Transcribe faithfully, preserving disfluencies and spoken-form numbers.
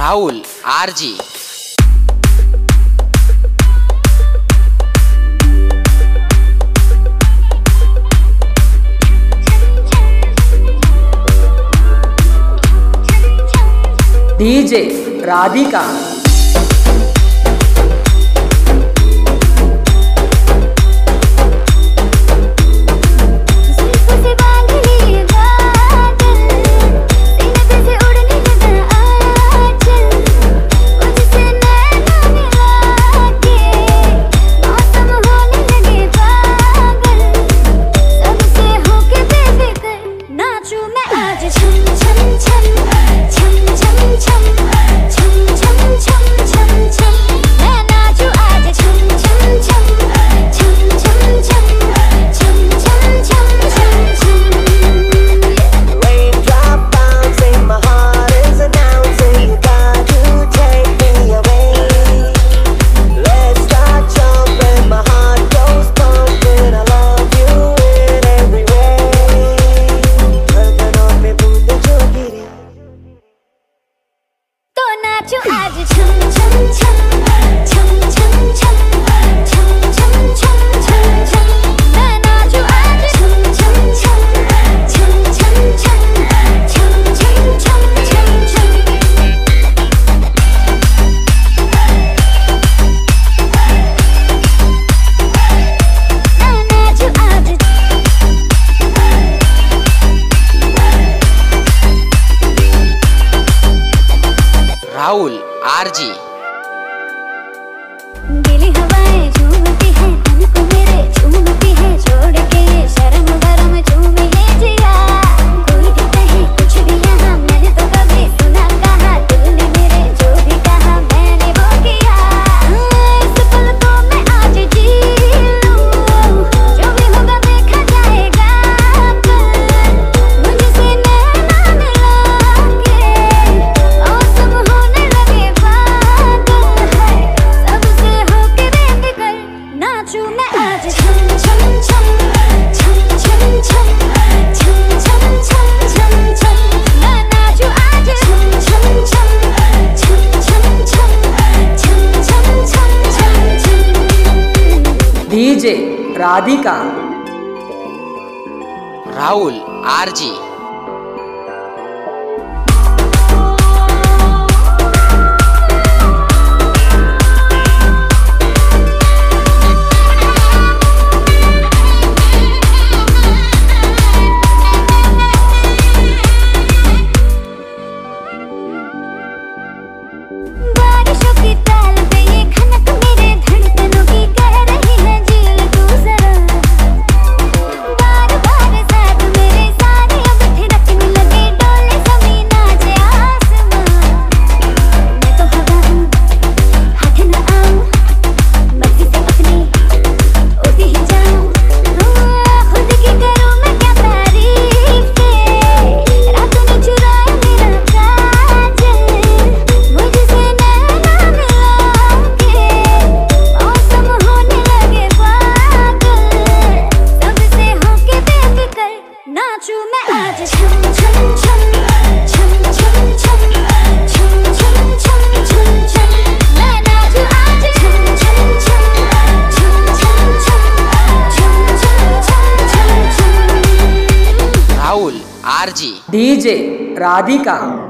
Rahul RG. DJ Radhika. Rahul RG. दिली हवाएं झूमती है, तन को मेरे झूमती है, छोड़ के शर्म गरम झूम ले जिया। कोई भी कहे कुछ भी यहाँ, मैंने तो कभी सुना कहा, दिल ने मेरे जो भी कहा मैंने वो किया। इस पल को मैं आज जी लूं, जो भी होगा देखा जाएगा कल। मुझसे नैना मिला के और सब होने लगे पागल है, सबसे होके बेफिक्र नाचूं मैं आज छम छम छम छम छम छम छम छम छम छम छम। मैं नाचूं आज छम छम छम छम छम छम छम छम छम छम छम। डीजे राधिका। राहुल आरजी। बारिशों की ताल पे ये खनक मेरे धड़कनों की कह रही है झील तू जरा। बार बार साथ मेरे सारे अब थिरकने लगे, डोले ज़मीन नाचे आसमां। मैं तो हवा हूँ, हाथ न आऊं, मर्जी से अपनी उड़ती ही जाऊं। खुद की करूँ मैं क्या तारीफ़ें, रातों ने चुराया मेरा काजल। मुझसे नैना मिला के मौसम होने लगे पागल, सबसे होके बेफिक्र नाचूं मैं आज छम छम छम छम छम छम छम छम छम छम छम। मैं नाचूं आज छम छम छम छम छम छम छम छम छम छम छम। राहुल आरजी। डीजे राधिका।